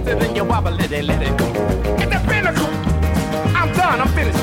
twist it and you wobble it and let it go. It's the pinnacle. I'm done. I'm finished.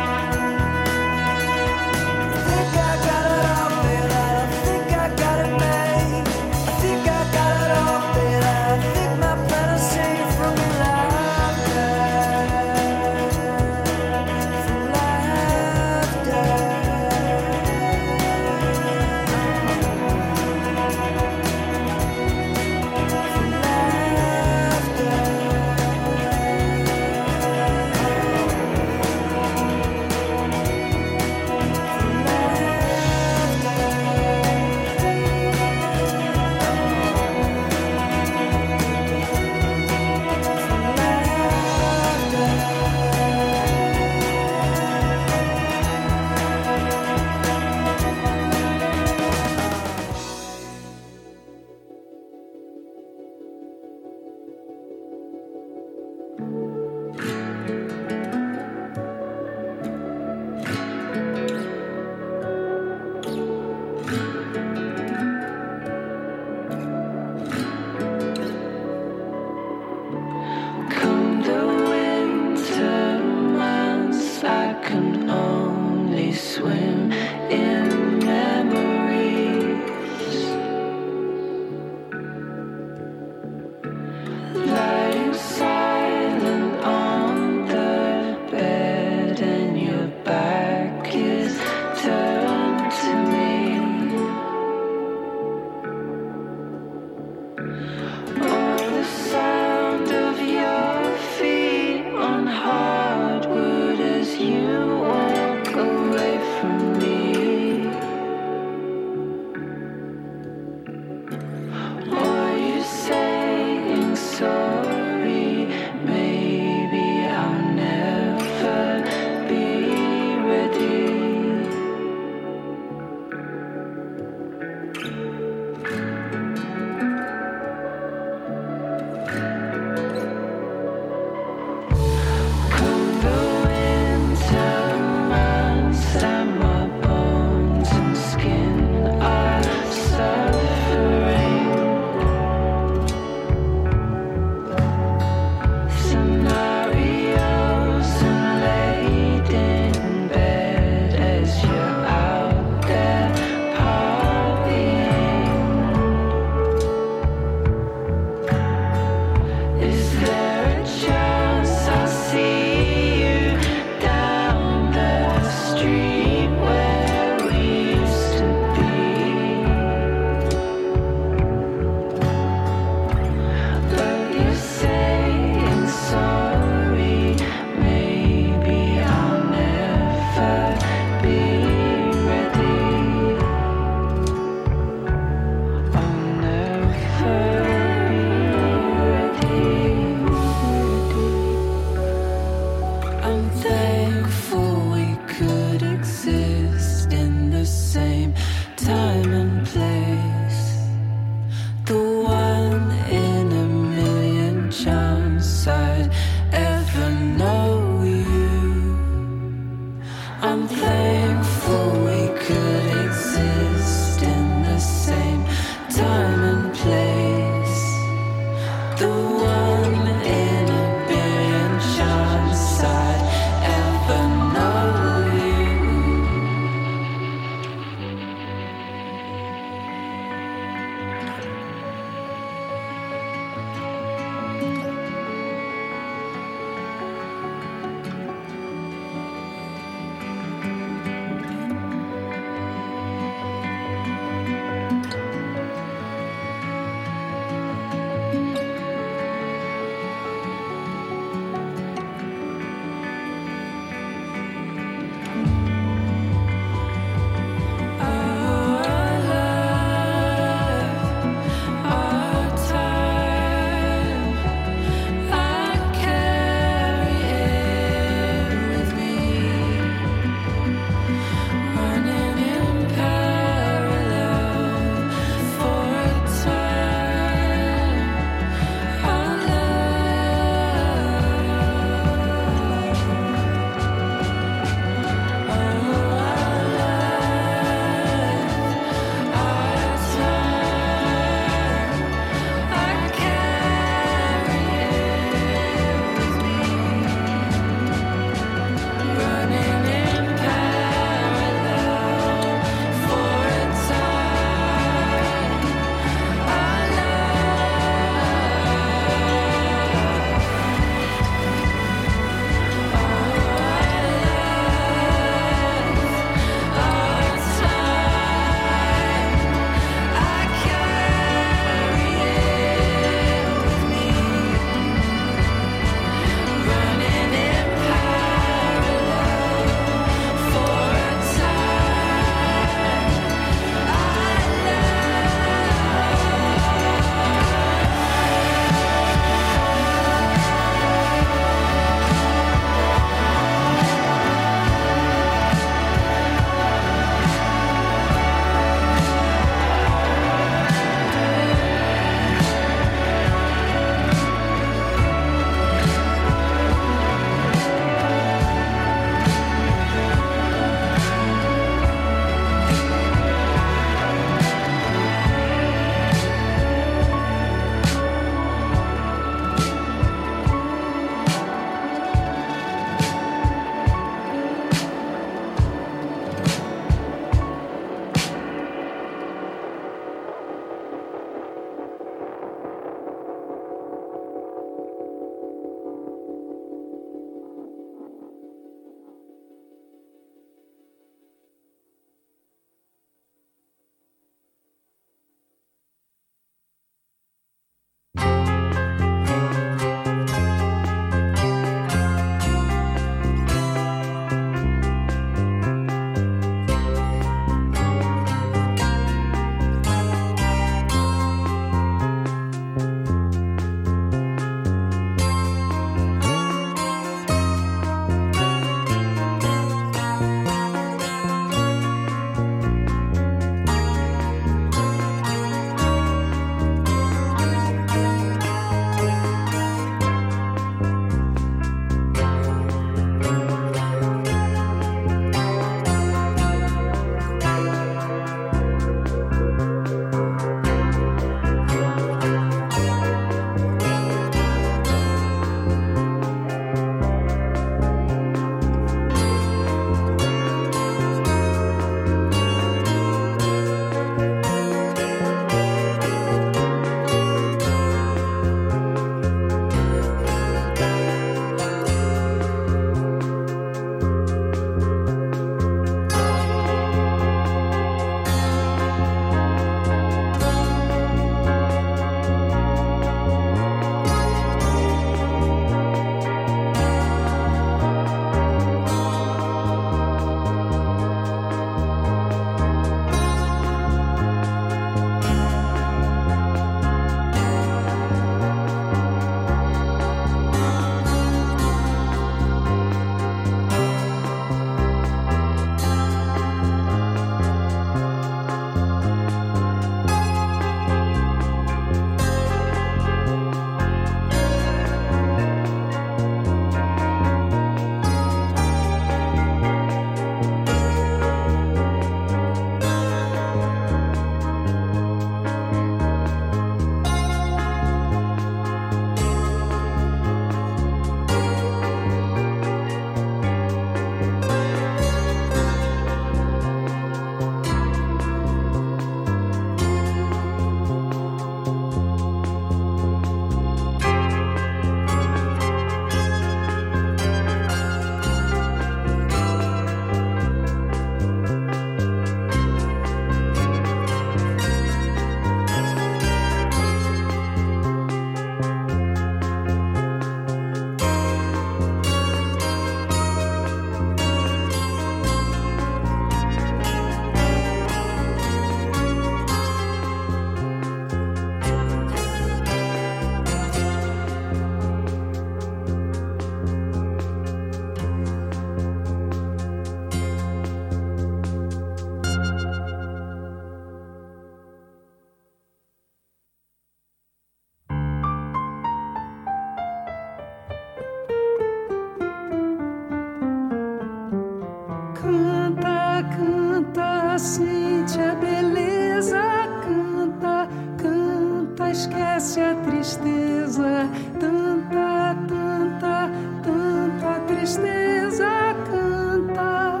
sente a beleza, canta, canta, esquece a tristeza, tanta, tanta, tanta tristeza, canta.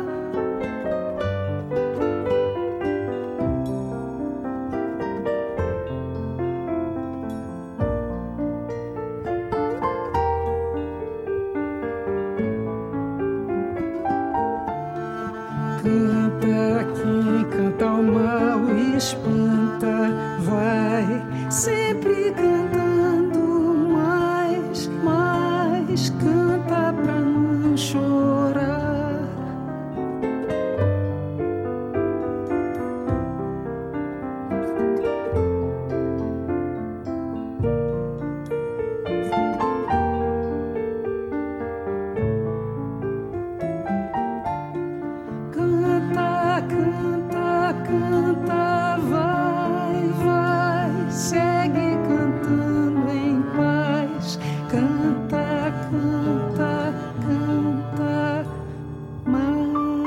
Canta quem canta o mal e espanta, vai sempre cantando mais, mais, canta pra não chorar. Canta, canta, canta, vai, vai, segue cantando em paz. Canta, canta, canta mais.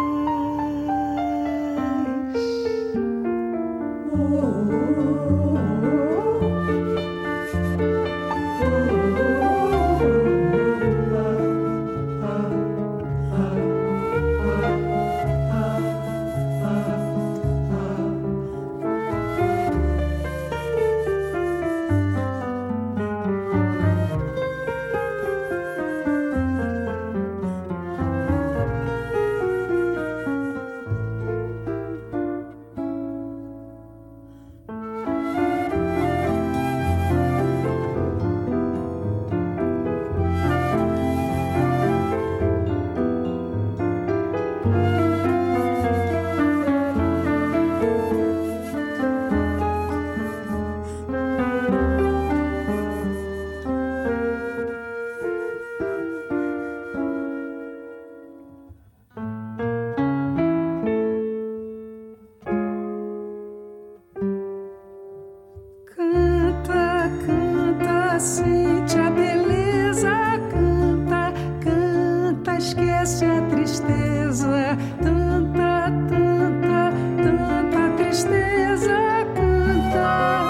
Canta, canta, sente a beleza, canta, canta, esquece a tristeza, tanta, tanta, tanta tristeza, canta.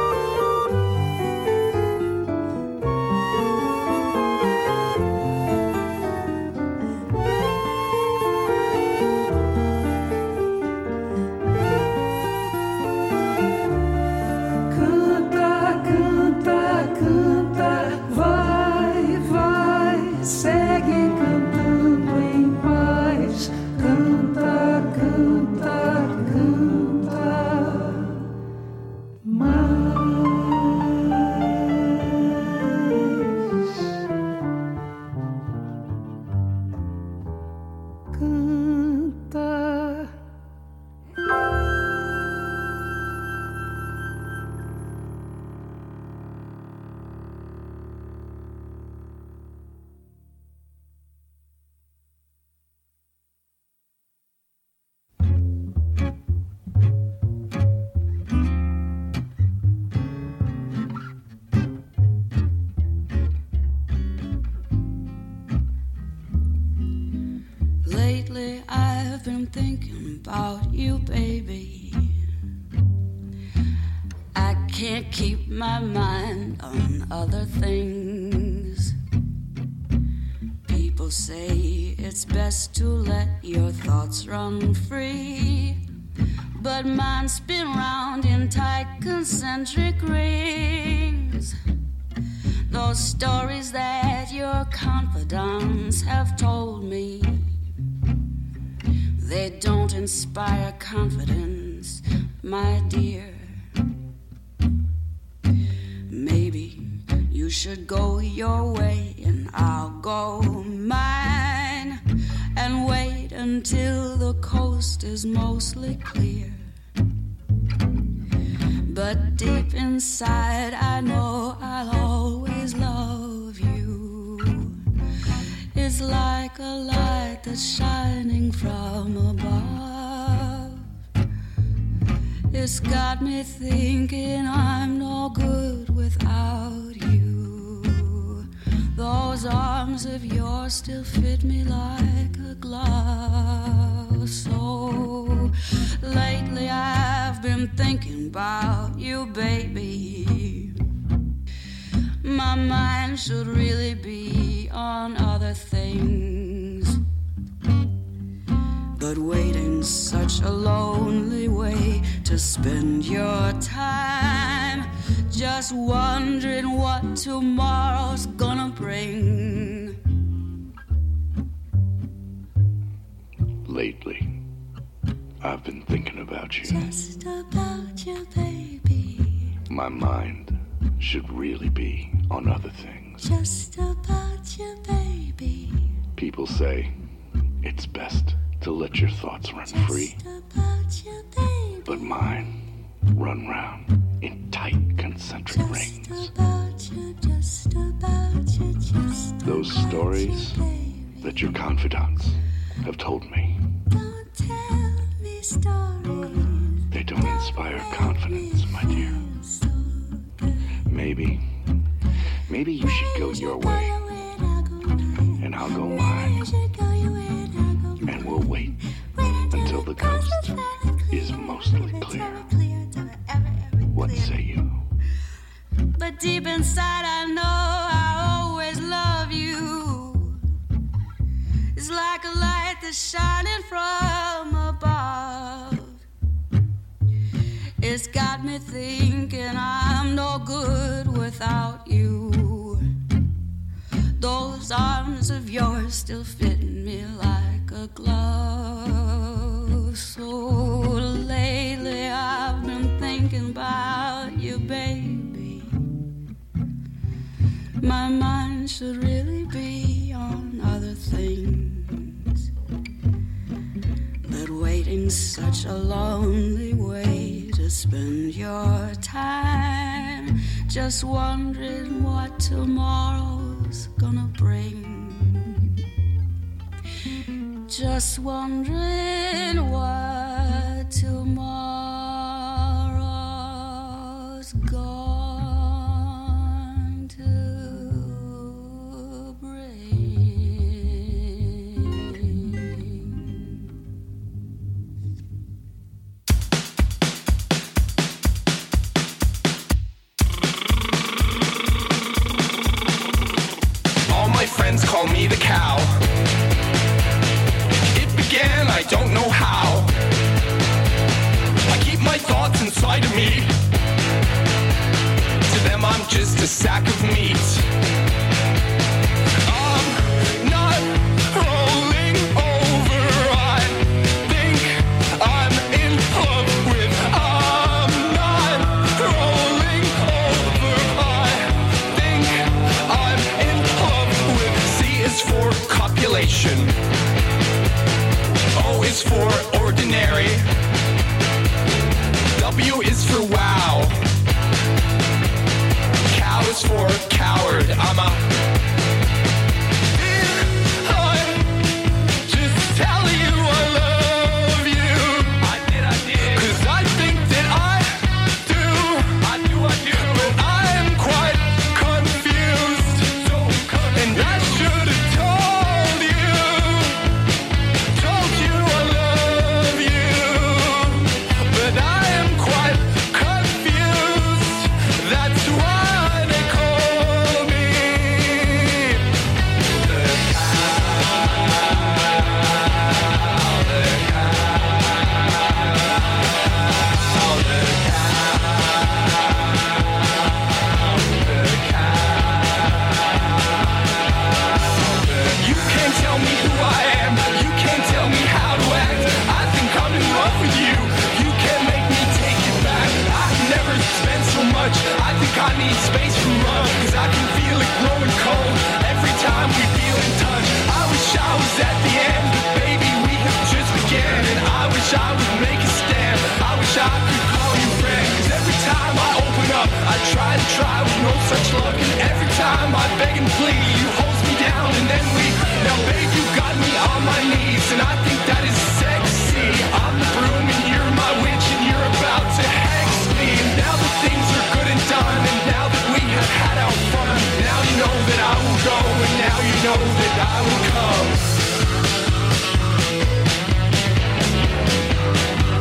Canta, canta, canta, vai, vai, segue cantando em paz. Canta, canta, canta mais. Canta. Lately I've been thinking about you, baby. I can't keep my mind on other things. People say it's best to let your thoughts run free, but mine spin round in tight concentric rings. Those stories that your confidants have told me, they don't inspire confidence, my dear. Maybe you should go your way and I'll go mine, and wait until the coast is mostly clear. But deep inside I know I'll always love you. It's like a light that's shining from above. It's got me thinking I'm no good without you. Those arms of yours still fit me like a glove. So Lately I've been thinking about you, baby. My mind should really be on other things, but waiting's such a lonely way to spend your time, just wondering what tomorrow's gonna bring. Lately, I've been thinking about you. Just about you, baby. My mind should really be on other things. Just about you, baby. People say it's best to let your thoughts run free. Just about you, baby. But mine run round in tight concentric rings. Just about you, just about you, just Those about stories you, baby. that your confidants have told me, Don't tell me stories. they don't inspire confidence, my dear. Maybe you should go your way, and I'll go mine, and we'll wait until the coast is mostly clear. What say you? But deep inside I know I always love you. It's like a light that's shining from above. It's got me thinking I'm no good without you. Those arms of yours still fit me like a glove. So lately I've been thinking about you, baby. My mind should really be on other things, but waiting's such a lonely way to spend your time, just wondering what tomorrow's gonna bring. Just wondering what tomorrow's going to bring. All my friends call me the cow. It began, I don't know how. I keep my thoughts inside of me. To them I'm just a sack of meat. I'm not rolling over. I think I'm in love with. I'm not rolling over. I think I'm in love with. C is for copulation. O is for ordinary. W is for wow. Cow is for coward. I'm a. I just tell you I love you. I did. 'Cause I think that I do. I do. But I'm quite confused. And I should have told you. Told you I love you. But I am quite confused. That's why they call me the You can't tell me who I am. You can't tell me how to act. I think I'm in love with you. You can't make me take it back. I've never spent so much. I think I need space from love. 'Cause I can feel it growing cold every time we feel in touch. I wish I was at the end, but baby, we have just began. And I wish I would make a stand. I wish I could call you friend. 'Cause every time I open up, I try with no such luck. And every time I beg and plead, you hold me down and then we. Now babe, you got me on my knees, and I think that is sexy. I'm the broom and you're my witch, and you're about to hex me. And now that things are good and done, and now that we have had our fun, now you know that I will go, and now you know that I will come.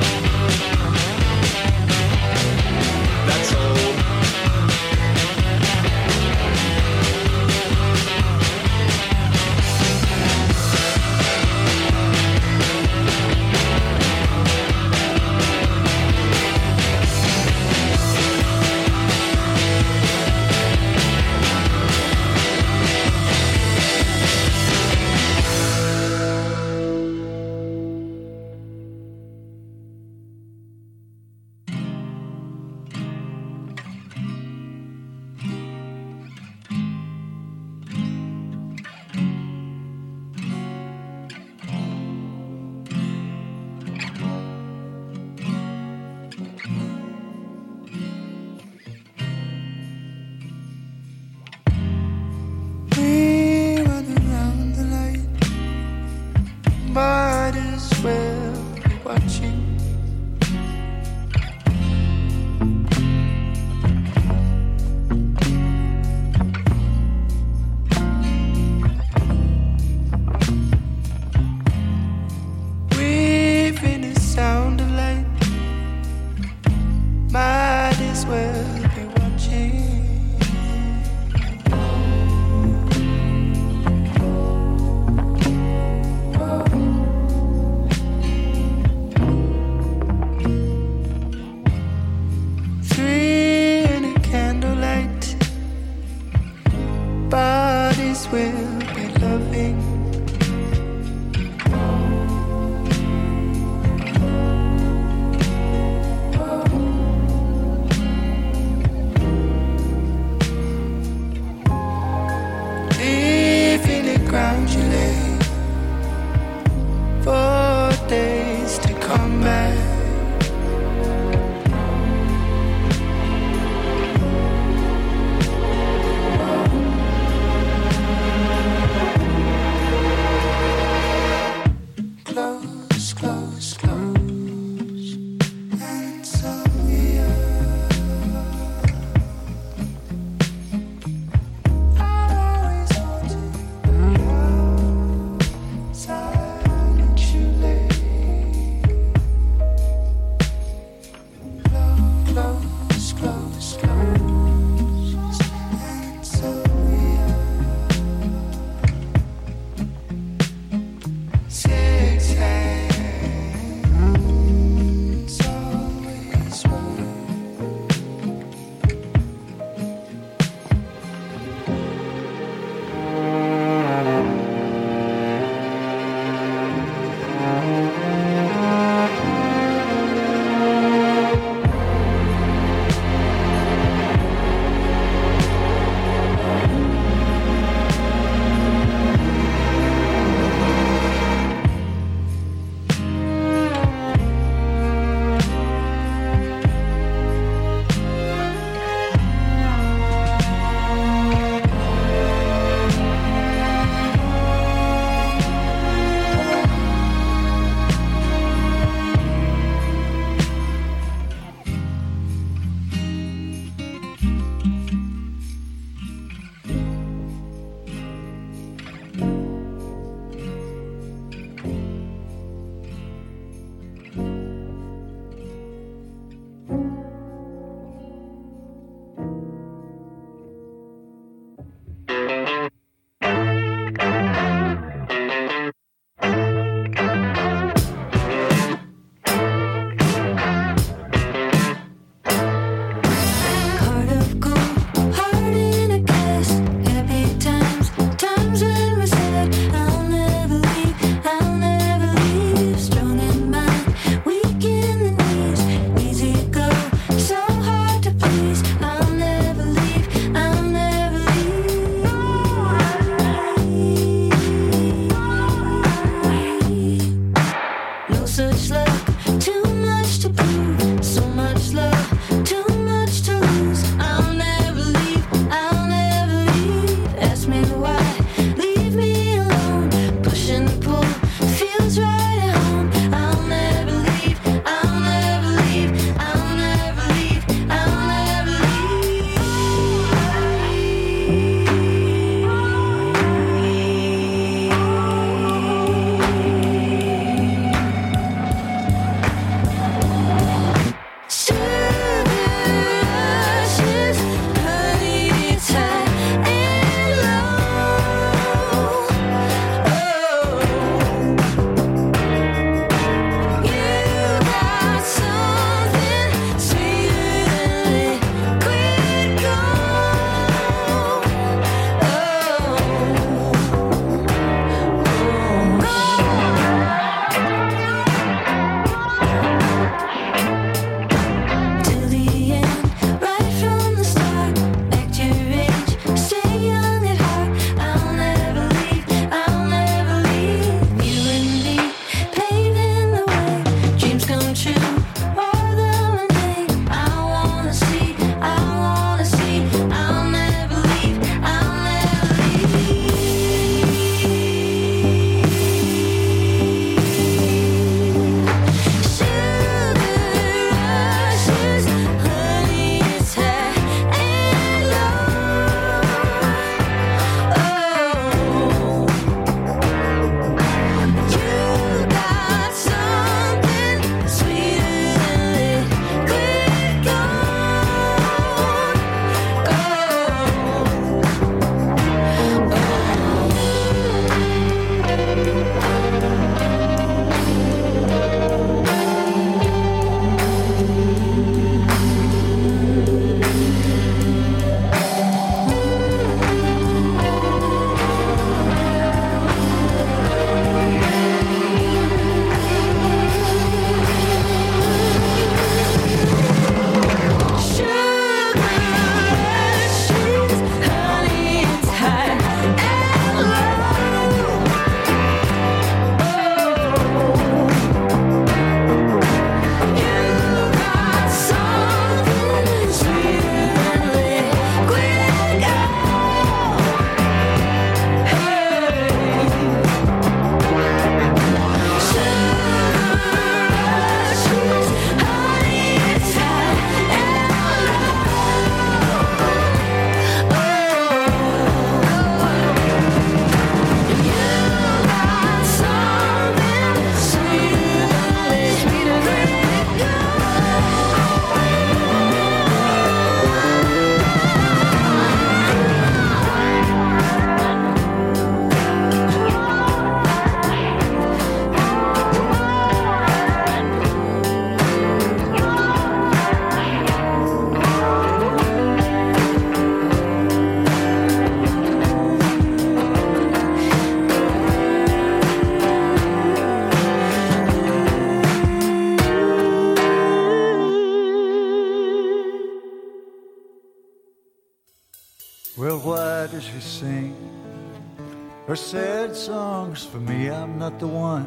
does she sing her sad songs for me? I'm not the one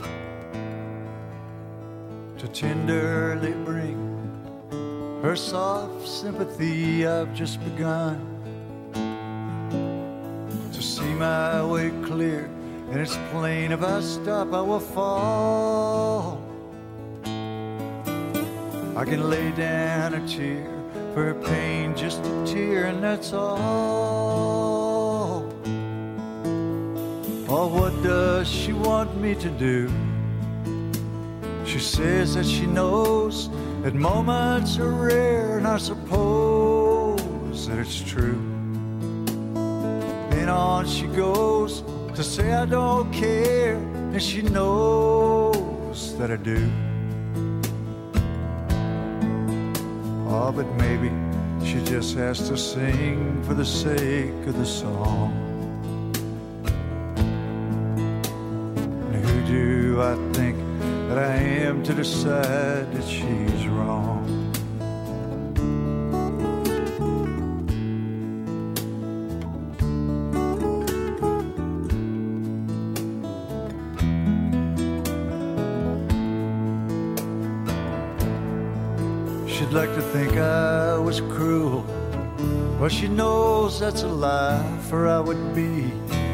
to tenderly bring her soft sympathy. I've just begun to see my way clear, and it's plain if I stop I will fall. I can lay down a tear for her pain, just a tear, and that's all. Oh, what does she want me to do? She says that she knows that moments are rare, and I suppose that it's true. Then on she goes to say I don't care, and she knows that I do. Oh, but maybe she just has to sing for the sake of the song. And who do I think that I am to decide that she's wrong? She'd like to think I was cruel. Well, she knows that's a lie, for I would be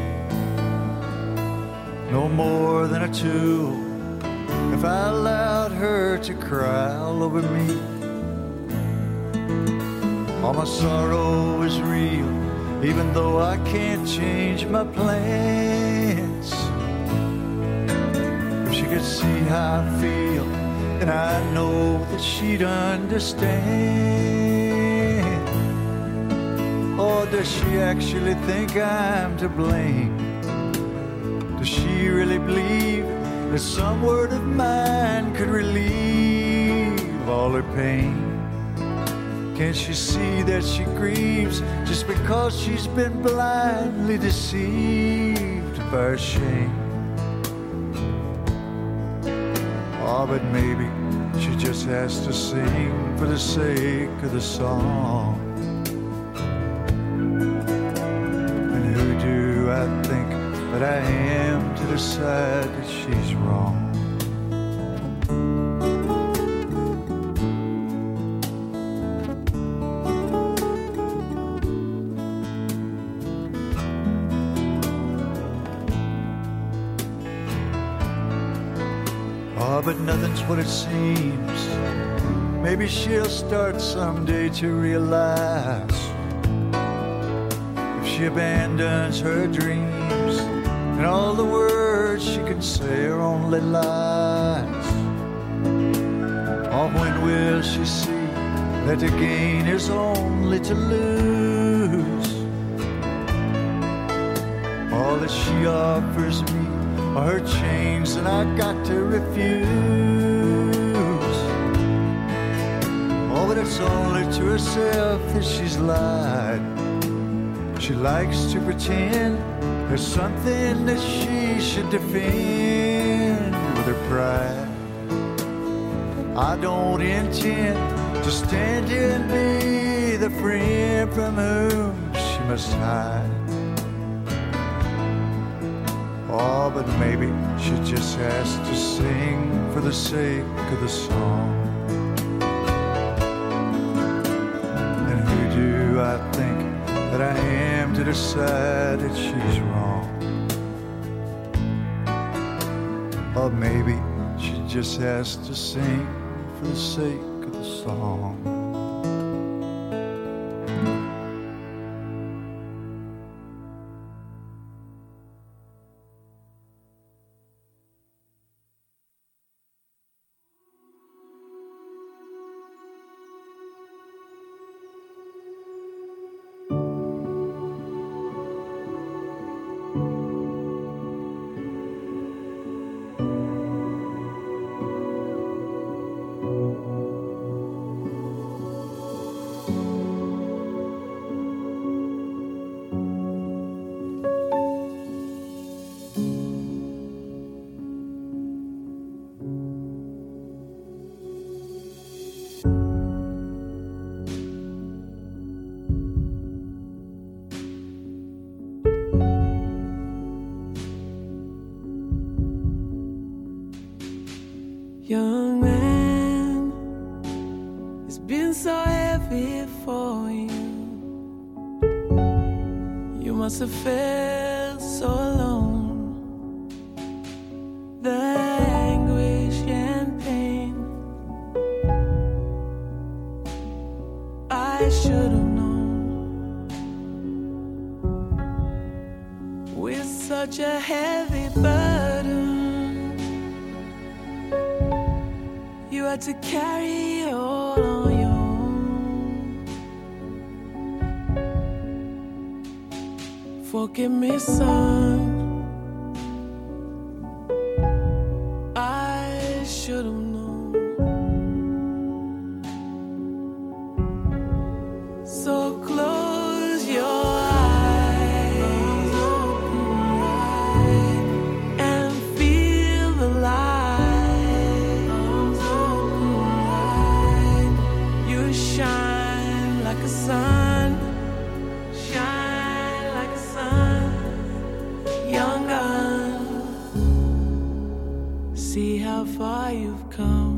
no more than a tool if I allowed her to cry all over me. All my sorrow is real, even though I can't change my plans. If she could see how I feel, and I know that she'd understand. Or does she actually think I'm to blame? Does she really believe that some word of mine could relieve all her pain? Can't she see that she grieves just because she's been blindly deceived by her shame? Oh, but maybe she just has to sing for the sake of the song. And who do I think that I am to decide that she's wrong? Oh, but nothing's what it seems. Maybe she'll start someday to realize if she abandons her dreams and all the words she can say are only lies. Oh, when will she see that to gain is only to lose? All that she offers me are her chains, and I got to refuse. Oh, but it's only to herself that she's lied. She likes to pretend there's something that she should defend with her pride. I don't intend to stand here and be the friend from whom she must hide. Oh, but maybe she just has to sing for the sake of the song. And who do I think that I am to decide that she's wrong? Or maybe she just has to sing for the sake of the song. Young man, it's been so heavy for you. You must have felt so alone. The anguish and pain, I should have known. With such a heavy burden, you had to carry all on your own. Forgive me, son, I should have known. So close your eyes and feel the light. You shine like a sun, shine like a sun, young gun. See how far you've come.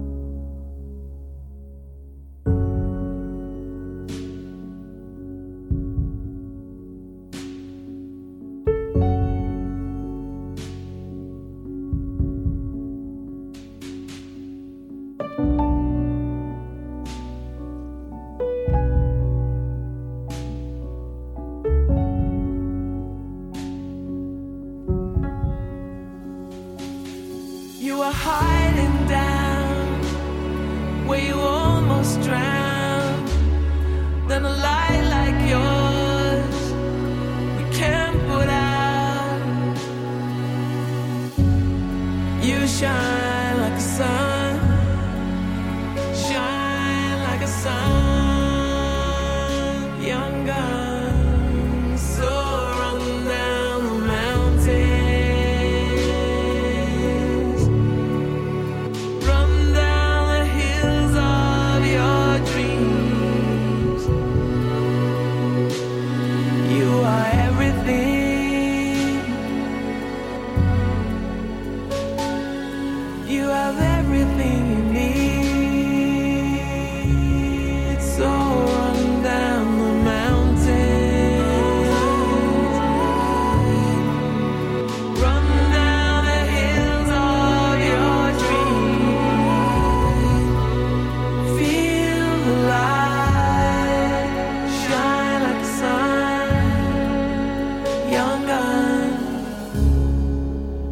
You were hiding down where you almost drowned. Then a light like yours we can't put out. You shine like a sun, shine like a sun, young gun. So run down the mountain. You have everything you